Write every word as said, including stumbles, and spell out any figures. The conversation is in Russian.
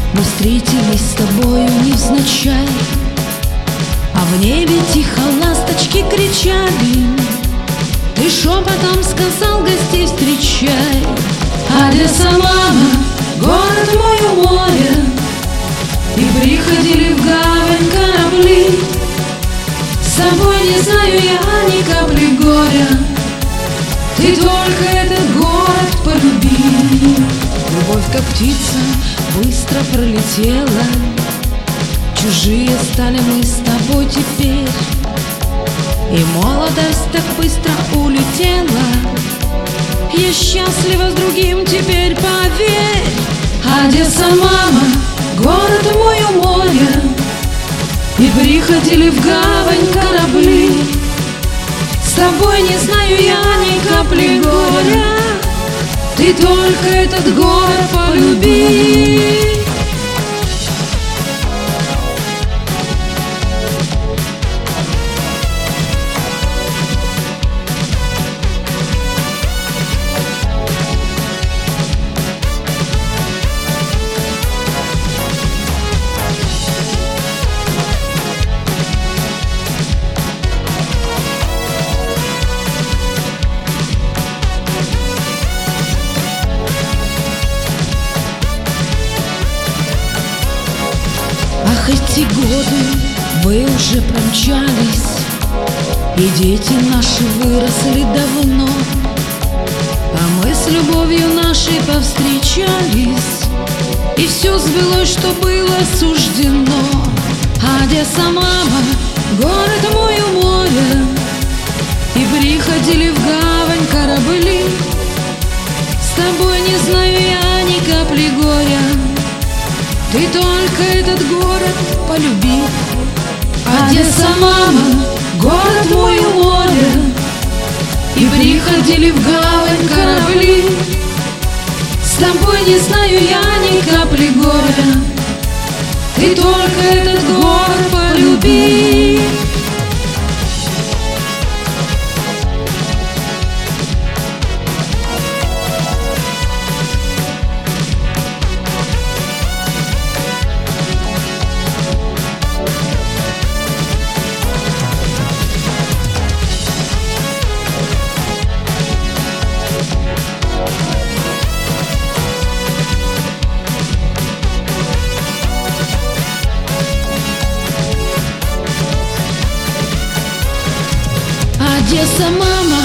Мы встретились с тобою невзначай, а в небе тихо ласточки кричали. Ты шепотом сказал: гостей встречай. Одесса, мама, город мой у моря, и приходили в гавань корабли. С тобой не знаю я ни капли горя, ты только этот город полюби. Любовь, как птица, быстро пролетела, чужие стали мы с тобой теперь, и молодость так быстро улетела. Я счастлива с другим теперь, поверь. Одесса, мама, город мой у моря, и приходили в гавань корабли. С тобой не знаю я ни капли горя, ты только этот город полюби. Ах, эти годы, вы уже промчались, и дети наши выросли давно, а мы с любовью нашей повстречались, и все сбылось, что было суждено. Одесса, мама, город мой у моря, и приходили в гавань корабли. С тобой не знаю я ни капли горя, ты только этот город полюби. Одесса, мама, город мой у моря, и приходили в гавань корабли. С тобой не знаю я ни капли горя, ты только этот город полюби. Одесса, мама,